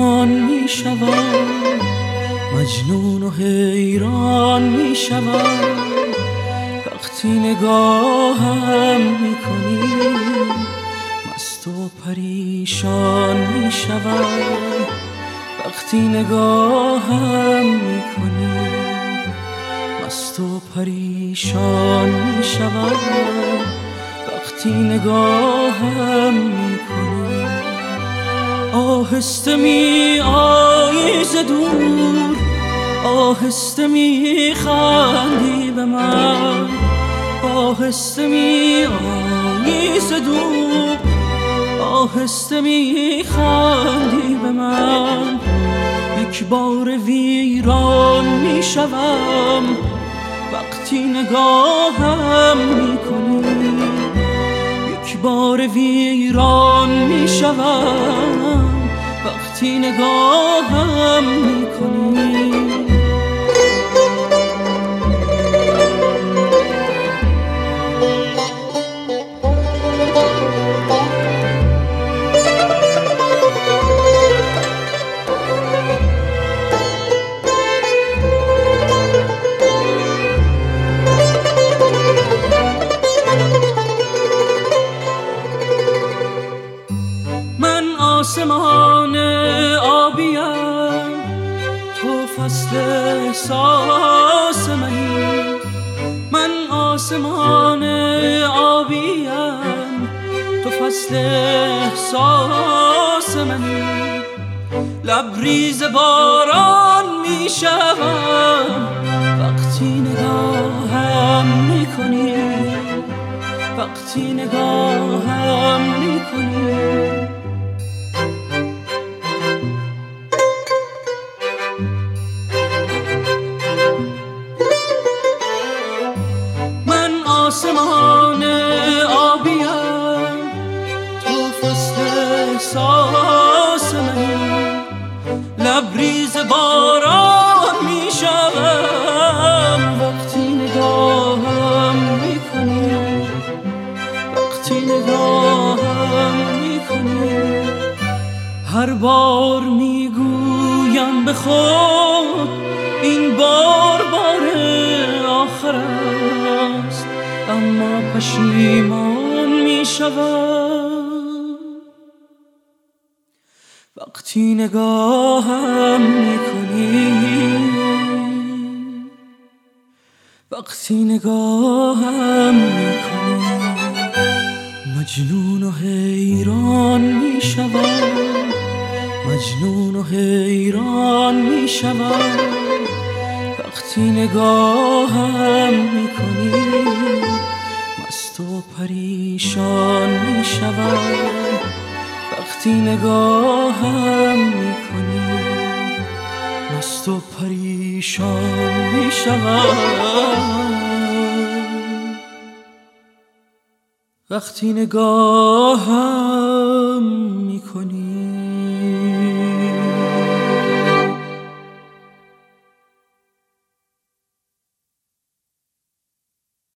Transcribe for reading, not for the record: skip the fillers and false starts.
حیران می شوم، مجنون و حیران می شوم وقتی نگاهم می کنی، مست و پریشان می شوم وقتی نگاهم می کنی، مست و پریشان می شوم وقتی نگاهم می کنی. آهسته می آیی ز دور، آهسته می خندی به من، آهسته می آیی ز دور، آهسته می خندی به من. یک بار ویران می شوم وقتی نگاهم می کنی، یک بار ویران می شوم وقتی نگاهم می کنی. آسمان آبیم، تو فصل احساس منی، من آسمان آبیم، تو فصل احساس منی. لبریز باران می شوم وقتی نگاهم می کنی، وقتی نگاهم می کنی. آسمان آبیم، تو فصل احساس منی، لبریز باران می شوم وقتی نگاهم می کنی، وقتی نگاهم می کنی. هر بار می گویم به خود این بار آخر است، اما پشیمان می شوم وقتی نگاهم می کنی، وقتی نگاهم می کنی. مجنون و حیران می شوم، مجنون و حیران می شوم وقتی نگاهم می کنی، مست و پریشان می شوم وقتی نگاهم می کنی، مست و پریشان می شوم وقتی نگاهم